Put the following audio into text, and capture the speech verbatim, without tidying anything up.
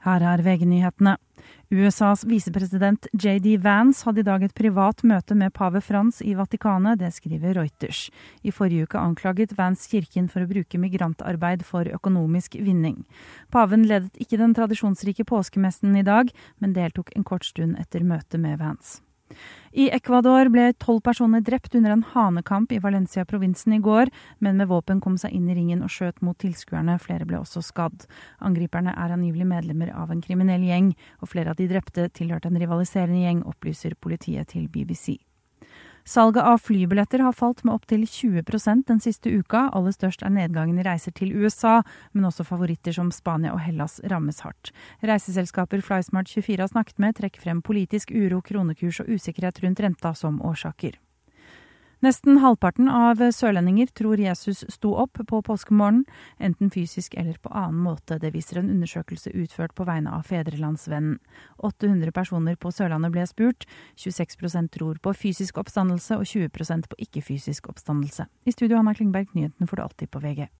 Her er V G-nyhetene. U S A's visepresident J D Vance hadde i dag et privat møte med pave Frans i Vatikanet, det skriver Reuters. I forrige uke anklaget Vance kirken for å bruke migrantarbeid for økonomisk vinning. Paven ledet ikke den tradisjonsrike påskemessen i dag, men deltok en kort stund etter møtet med Vance. I Ecuador ble tolv personer drept under en hanekamp i Valencia-provinsen i går, men med våpen kom seg inn i ringen og skjøt mot tilskuerne. Flere ble også skadd. Angriperne er angivelig medlemmer av en kriminell gjeng, og flere av de drepte tilhørte en rivaliserende gjeng, opplyser politiet til B B C. Salget av flybilletter har falt med opp til tjue prosent den siste uka. Aller størst er nedgangen i reiser til U S A, men også favoritter som Spania og Hellas rammes hardt. Reiseselskaper Flysmart tjuefire har snakket med trekker frem politisk uro, kronekurs og usikkerhet rundt renta som årsaker. Nesten halvparten av sørlendinger tror Jesus sto opp på påskemorgen, enten fysisk eller på annen måte. Det viser en undersøkelse utført på vegne av Fedrelandsvennen. åtte hundre personer på Sørlandet ble spurt. tjueseks prosent tror på fysisk oppstandelse og tjue prosent på ikke-fysisk oppstandelse. I studio Anna Klingberg, nyheten får du alltid på V G.